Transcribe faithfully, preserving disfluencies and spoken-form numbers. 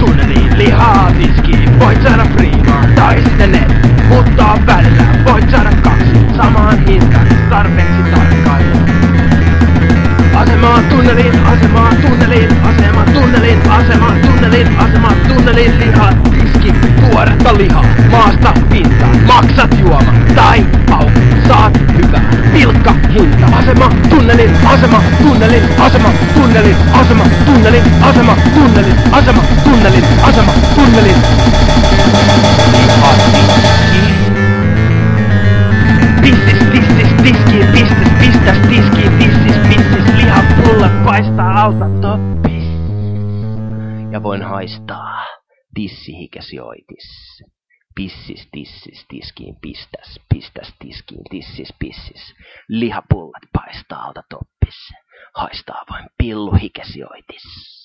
tunneliin, lihaa tiskiin. Voit saada priimaa tai sitten et, mutta välillä voit saada kaksi samaan hintaan, tarpeeksi tarkkailu. Asemaan tunneliin, asemaan tunneliin, asemaan tunneliin, asemaan tunneliin, asemaan tunneliin, lihaa tiski, tuoretta lihaa, maasta pintaan, maksat juoma tai auki, saat hyvää, pilkka hinta. Asema tunnelin, asema tunnelin, asema tunnelin, asema tunnelin, asema tunnelin, asema tunnelin, asema tunnelin. Lihaa tiski. Pissis, pissis, tiskiin, pissis, pistäs tiskiin, pissis, pissis, lihapullat paistaa alta toppis. Ja voin haistaa tissihikesioitis. Pissis, tissis, tiskiin, pistäs, pistäs, tiskiin, tissis, pissis. Lihapullat paistaa alta toppis. Haistaa voin pilluhikesioitis.